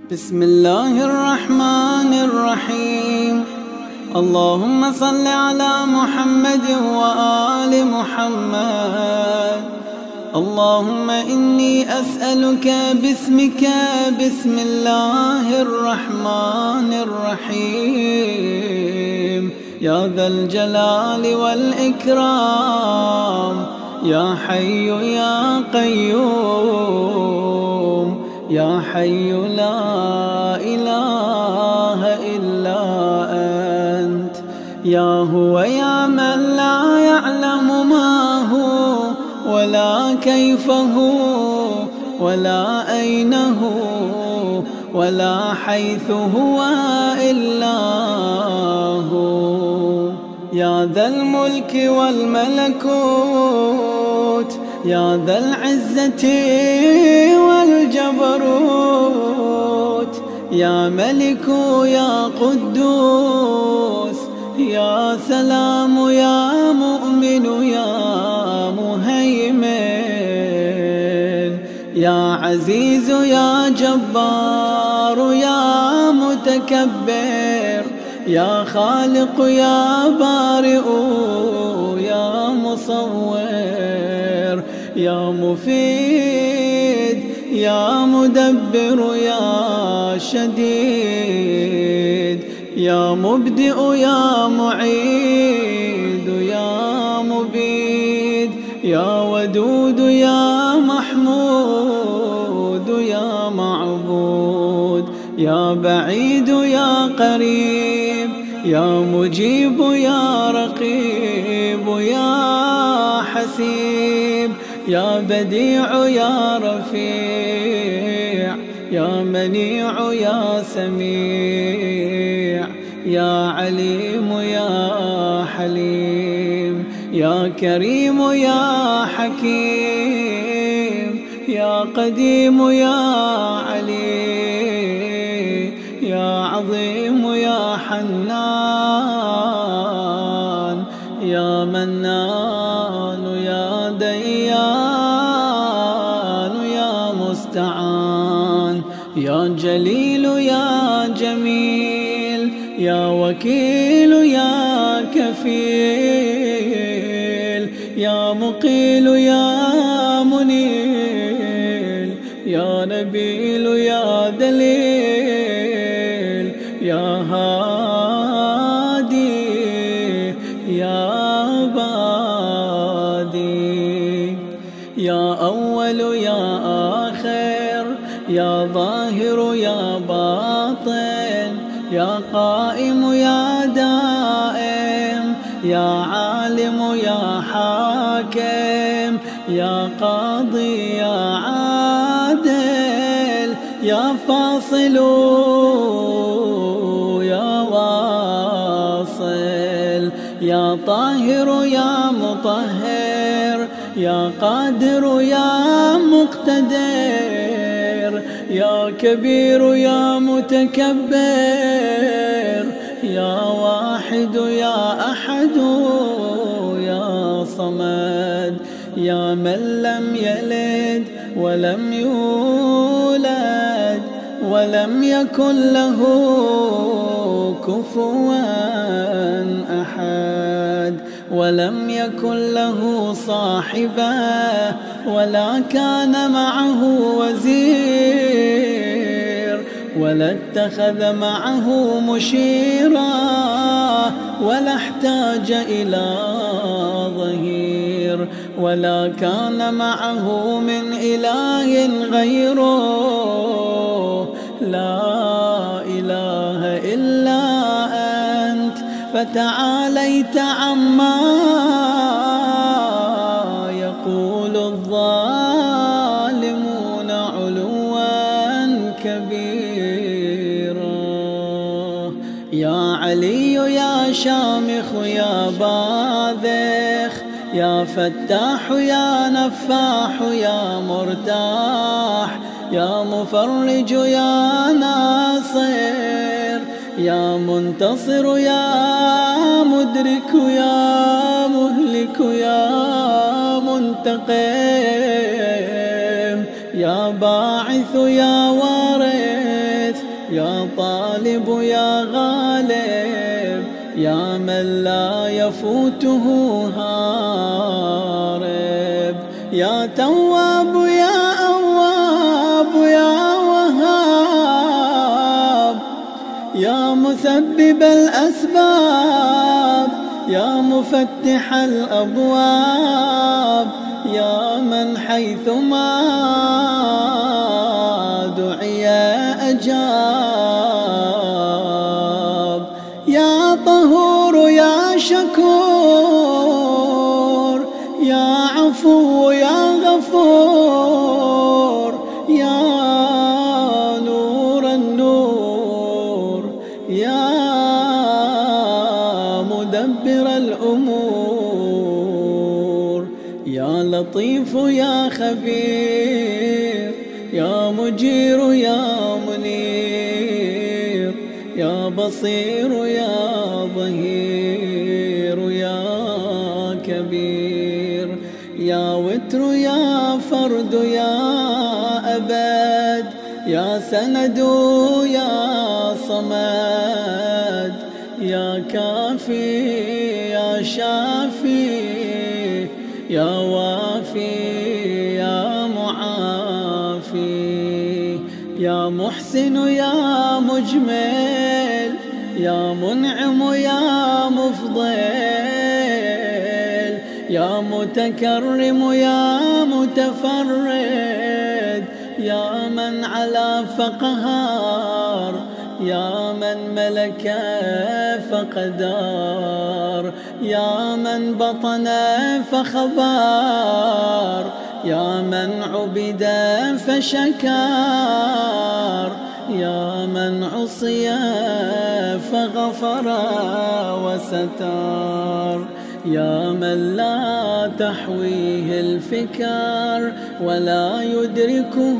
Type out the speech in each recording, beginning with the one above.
بسم الله الرحمن الرحيم. اللهم صل على محمد وآل محمد. اللهم إني أسألك باسمك بسم الله الرحمن الرحيم يا ذا الجلال والإكرام يا حي يا قيوم يا حي لا إله إلا أنت يا هو يا من لا يعلم ما هو ولا كيف هو ولا أين هو ولا حيث هو إلا هو يا ذا الملك والملكوت يا ذا العزة والجبروت يا ملك يا قدوس يا سلام يا مؤمن يا مهيمن يا عزيز يا جبار يا متكبر يا خالق يا بارئ يا مصور يا مفيد يا مدبر يا شديد يا مبدئ يا معيد يا مبيد يا ودود يا محمود يا معبود يا بعيد يا قريب يا مجيب يا رقيب يا حسيب يا بديع يا رفيع يا منيع يا سميع يا عليم يا حليم يا كريم يا حكيم يا قديم يا علي يا عظيم يا حنان يا منان يا ديان يا مستعان يا جليل يا جميل يا وكيل يا كفيل يا مقيل يا منيل يا نبيل يا دليل يا هادي يا بادي يا أول يا آخر يا ظاهر يا باطن يا قائم يا دائم يا عالم يا حاكم يا قاضي يا عادل يا فاصل يا واصل يا طاهر يا مطهر يا قادر يا مقتدر يا كبير يا متكبر يا واحد يا أحد يا صمد يا من لم يلد ولم يولد ولم يكن له كفوا أحد ولم يكن له صاحبا ولا كان معه وزير ولا اتخذ معه مشيرا ولا احتاج إلى ظهير ولا كان معه من إله غيره لا إله إلا أنت فتعاليت عما يقول الظالمون علوا كبيرا يا علي يا شامخ يا باذخ يا فتاح يا نفاح يا مرتاح يا مفرج يا ناصر يا منتصر يا مدرك يا مهلك يا منتقم يا باعث يا وارث يا طالب يا غالب، يا من لا يفوته هارب. يا تواب يا أواب يا وهاب، يا مسبب الأسباب، يا مفتح الأبواب، يا من حيثما دعي أجاب. يا طهور يا شكور، يا عفو يا غفور، يا نور النور، يا مدبر الأمور. يا لطيف يا خبير، يا مجير يا منير، يا بصير يا ظهير، يا كبير. يا وتر يا فرد يا أبد، يا سند يا صمد، يا كافي يا شافي، يا وافي يا معافي. يا محسن يا مجمل، يا منعم يا مفضل، يا متكرم يا متفرد، يا من علا فقهار، يا من ملك فقدار، يا من بطن فخبار، يا من عبد فشكار، يا من عصي فغفر وستار. يا من لا تحويه الفكر ولا يدركه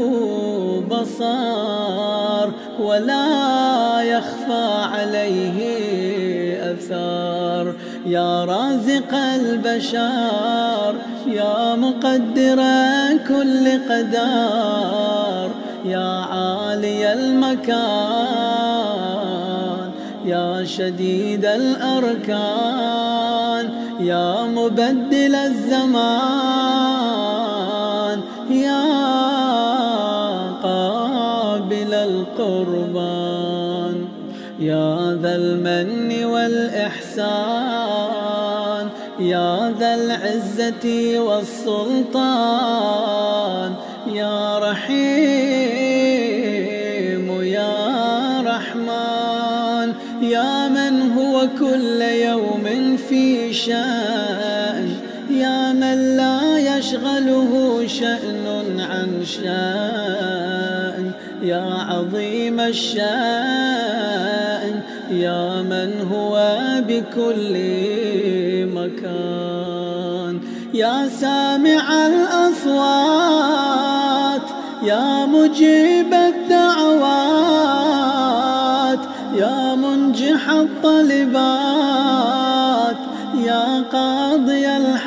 بصار، ولا يخفى عليه أثار. يا رازق البشر، يا مقدر كل قدر، يا عالي المكان، يا شديد الأركان، يا مبدل الزمان، يا قابل القربان. يا ذا المن والإحسان، يا ذا العزة والسلطان، يا رحيم يا رحمن. يا من هو كل يوم في شأن، يا من لا يشغله شأن عن شأن، يا عظيم الشأن، يا من هو بكل مكان. يا سامع الأصوات، يا مجيب الدعوات، يا منجح الطلبات، يا قاضي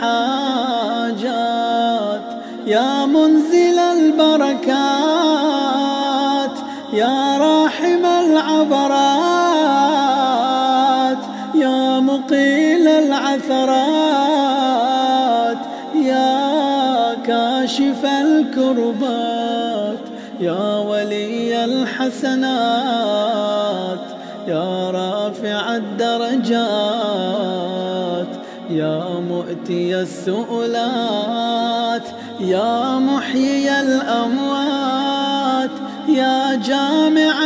الحاجات، يا منزل البركات، يا راحم العبرات، يا مقيل العثرات، يا كاشف الكربات، يا ولي الحسنات، يا رافع الدرجات، يا مؤتي السؤلات، يا محيي الأموات، يا جامع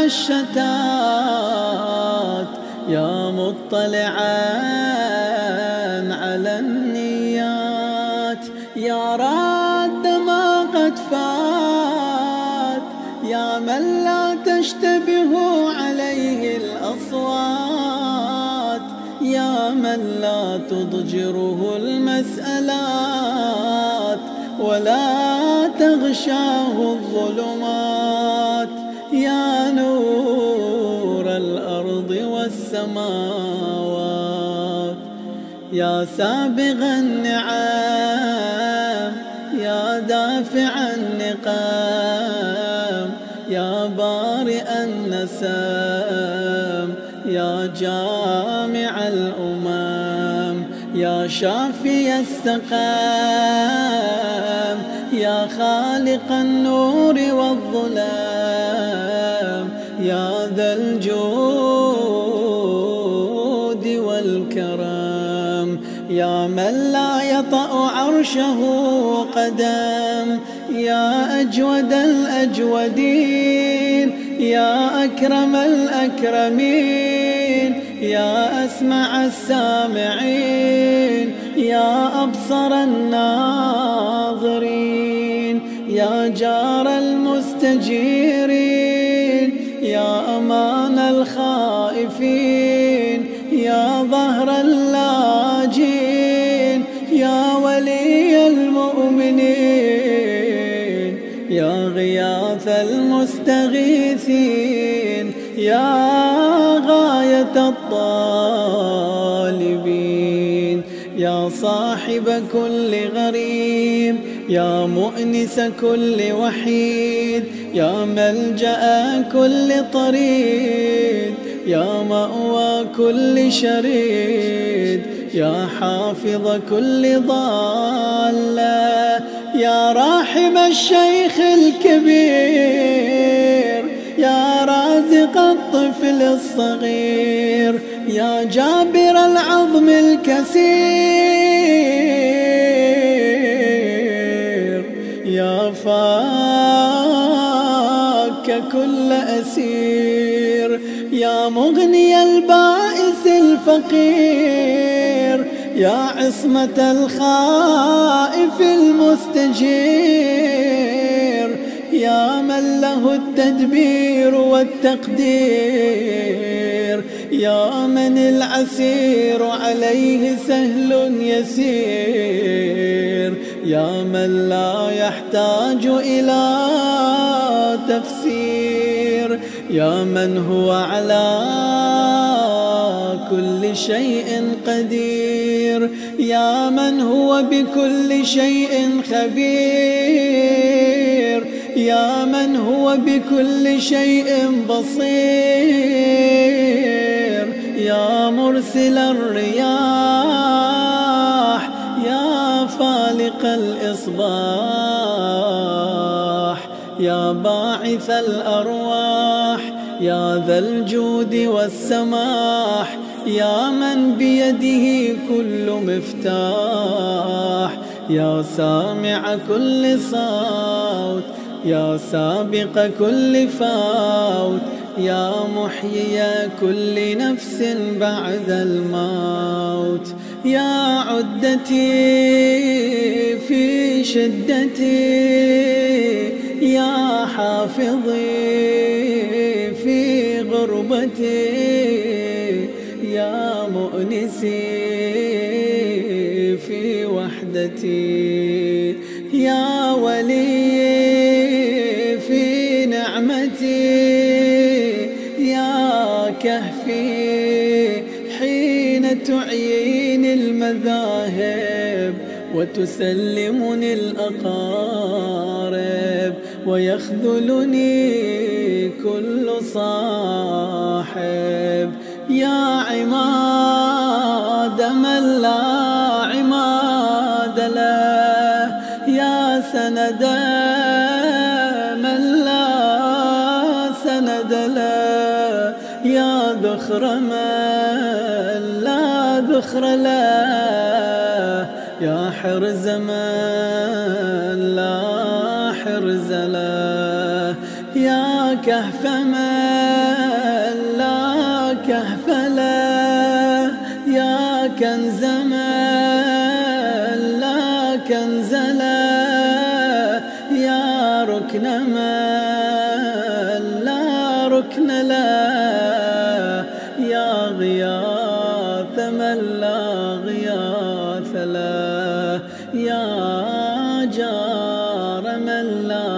الشتات، يا مطلعا على النيات، يا راد ما قد فات، يا من لا تشتبه عليه الأصوات، يا من لا تضجره المسألات ولا تغشاه الظلمات، يا نور الأرض والسماوات. يا سابغ النعم، يا دافع النقام، يا يا بارئ النسام، يا جامع الأمم، يا شافي السقام، يا خالق النور والظلام، يا ذا الجود والكرم، يا من لا يطأ عرشه قدم، يا أجود الأجودين، يا أكرم الأكرمين، يا أسمع السامعين، يا أبصر الناظرين، يا جار المستجيرين، يا أمان الخائفين، يا ظهر اللاجين، يا ولي المؤمنين، يا غياث المستغيثين، يا غاية الطالبين، يا صاحب كل غريب، يا مؤنس كل وحيد، يا ملجأ كل طريد، يا مأوى كل شريد، يا حافظ كل ضالة، يا راحم الشيخ الكبير، يا رازق الطفل الصغير، يا جابر العظم الكسير، يا فاك كل أسير، يا مغني البائس الفقير، يا عصمة الخائف المستجير، يا من له التدبير والتقدير، يا من العسير عليه سهل يسير، يا من لا يحتاج إلى تفسير، يا من هو على كل شيء قدير، يا من هو بكل شيء خبير، يا من هو بكل شيء بصير، يا مرسل الرياح، يا فالق الإصباح، يا باعث الأرواح، يا ذا الجود والسماح، يا من بيده كل مفتاح، يا سامع كل صوت، يا سابق كل فوت، يا محيي كل نفس بعد الموت، يا عدتي في شدتي، يا حافظي في غربتي، يا مؤنسي في وحدتي، يا ولي في نعمتي، يا كهفي حين تعييني المذاهب وتسلمني الأقارب ويخذلني كل صاحب، يا عماد من لا عماد له، يا سند من لا سند له، يا ذخر من لا ذخر له، يا حرز من لا حرز له، يا كهف من لا كهف له، يا كنز من لا كنز له، يا ركن من لا ركن له، يا غياث من لا غياث له، يا جار من لا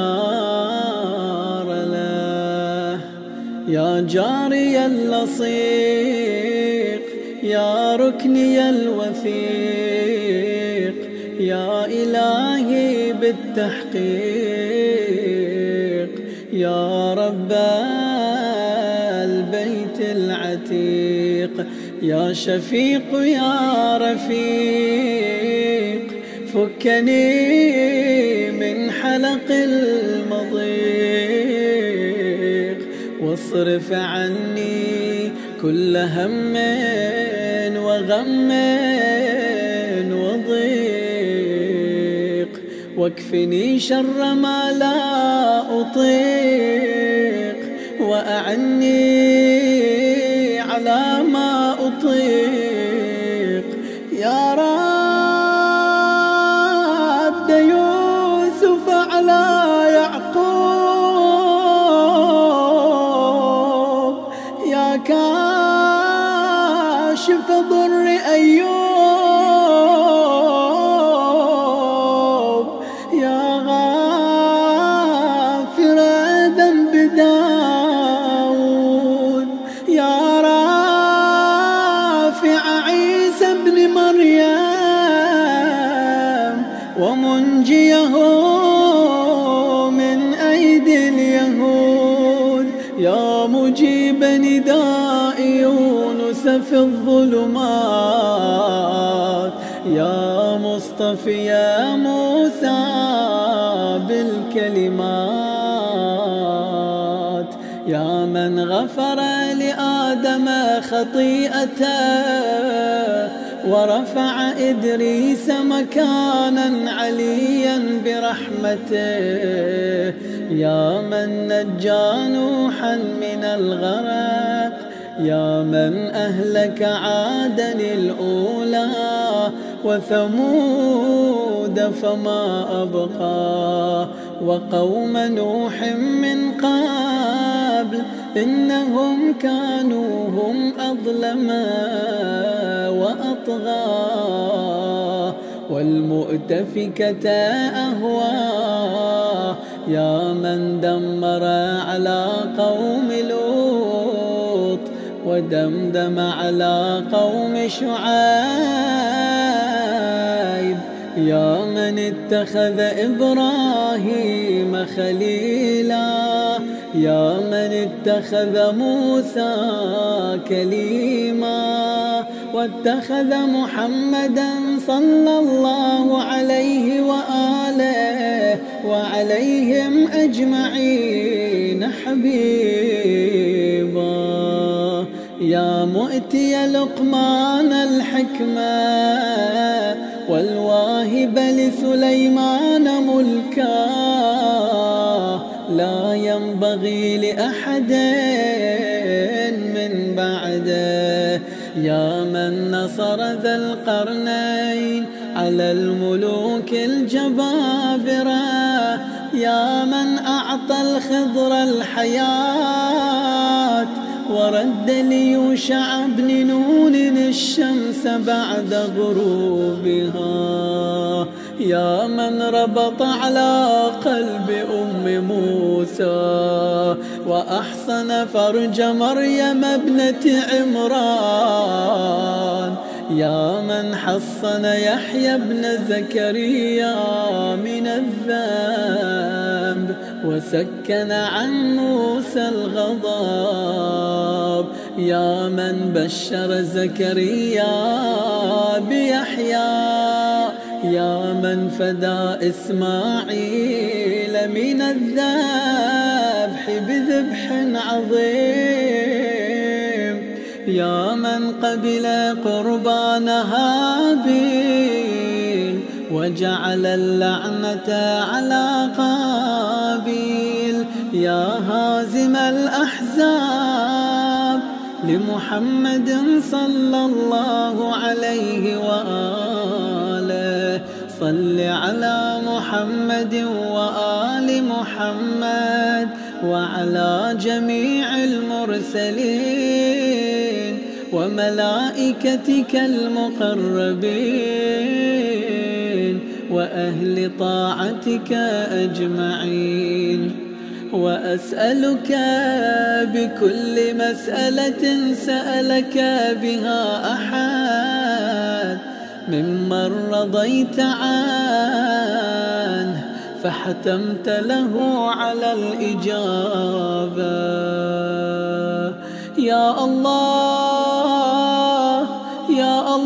جار له، يا جاري اللصيق، يا ركني الوثيق، يا إلهي بالتحقيق، يا رب البيت العتيق. يا شفيق يا رفيق فكني من حلق المضيق، واصرف عني كل هم وغم وضيق، واكفني شر ما لا أطيق، وأعني على ما أطيق. يا راد يوسف على يعقوب، يا كاشف ضر أيوب، يا غافر ذنب داود، يا رافع عيسى ابن مريم، ومنجيه من أيدي اليهود. يا مجيب نداء يونس في الظلمات، يا مصطفى يا موسى بالكلمات، يا من غفر لآدم خطيئته، ورفع إدريس مكانا عليا برحمته، يا من نجى نوحا من الغرق، يا من أهلك عادا الأولى وثمود فما أبقى، وقوم نوح من قبل إنهم كانوا هم أظلم وأطغى، والمؤتفكة أهوى، يا من دمر على قوم لوط ودمدم على قوم شعيب، يا من اتخذ إبراهيم خليلا، يا من اتخذ موسى كليما، واتخذ محمدا صلى الله عليه وآله وعليهم أجمعين حبيبا. يا مؤتي لقمان الحكمة والواهب لسليمان ملكا، لا ينبغي لأحد من بعده، يا من نصر ذا القرنين على الملوك الجبابرة، يا من أعطى الخضر الحياة ورد ليوشع بن نون الشمس بعد غروبها، يا من ربط على قلب أم موسى وأحصن فرج مريم ابنة عمران، يا من حصن يحيى بن زكريا من الذنب وسكن عن موسى الغضب، يا من بشر زكريا بيحيى، يا من فدى إسماعيل من الذبح بذبح عظيم، يا من قبل قربان هابيل وجعل اللعنة على قابيل، يا هازم الأحزاب لمحمد صلى الله عليه وآله، صل على محمد وآل محمد وعلى جميع المرسلين وملائكتك المقربين وأهل طاعتك أجمعين، وأسألك بكل مسألة سألك بها أحد ممن رضيت عنه فحتمت له على الإجابة. يا الله يا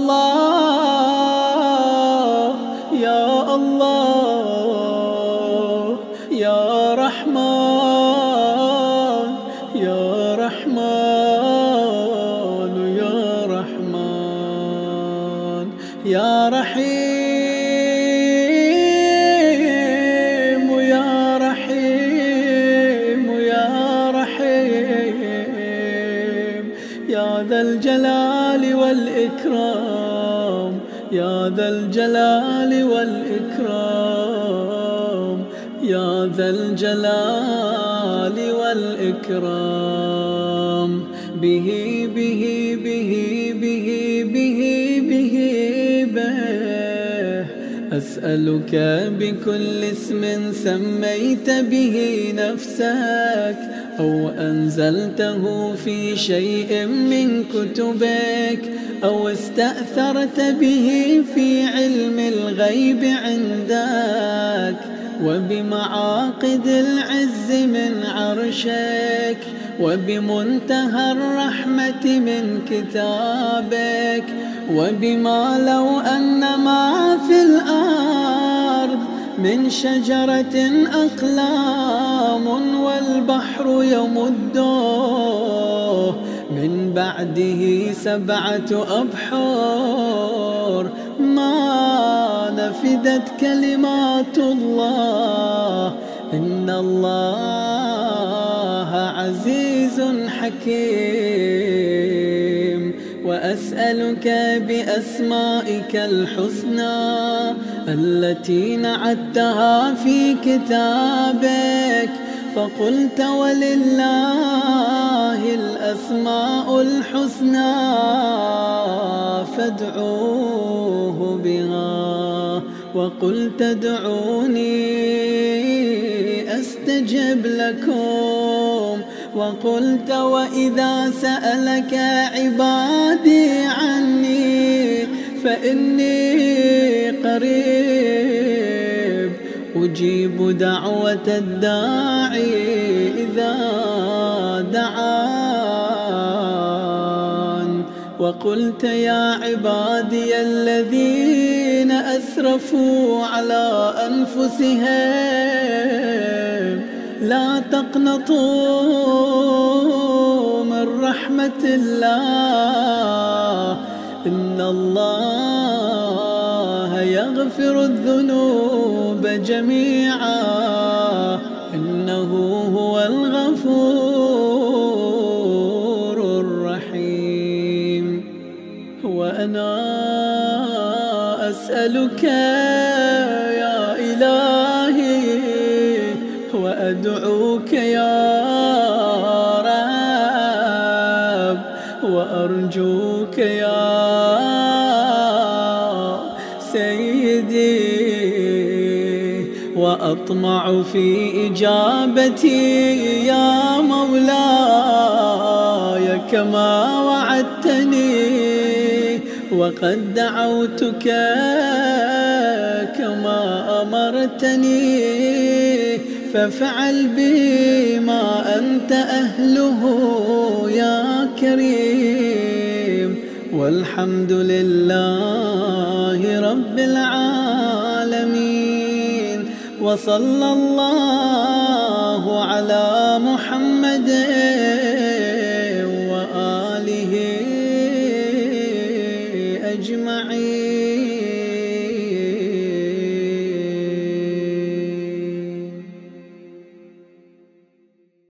الله يا الله يا رحمن يا رحمن يا رحمن يا رحيم يا رحيم يا رحيم يا ذا الجلال والإكرام يا ذا الجلال والإكرام يا ذا الجلال والإكرام. به به به به به به به أسألك بكل اسم سميت به نفسك أو أنزلته في شيء من كتبك أو استأثرت به في علم الغيب عندك وبمعاقد العز من عرشك وبمنتهى الرحمة من كتابك وبما لو أن ما في الأرض من شجرة أقلام والبحر يمده من بعده 7 أبحر ما نفدت كلمات الله إن الله عزيز حكيم. وأسألك بأسمائك الحسنى التي نعتها في كتابك فقلت ولله الأسماء الحسنى فادعوه بها وقلت ادعوني أستجب لكم وقلت وإذا سألك عبادي عني فإني قريب أجيب دعوة الداعي إذا دعان. وقلت يا عبادي الذين أسرفوا على أنفسهم لا تقنطوا من رحمة الله إن الله يغفر الذنوب جميعا إنه هو الغفور الرحيم. وأنا أسألك يا إلهي وأدعوك يا رب وأرجوك يا سيدي وأطمع في إجابتي يا مولاي كما وعدتني وقد دعوتك كما أمرتني فافعل بي ما أنت أهله يا كريم. والحمد لله رب العالمين وصلى الله على محمد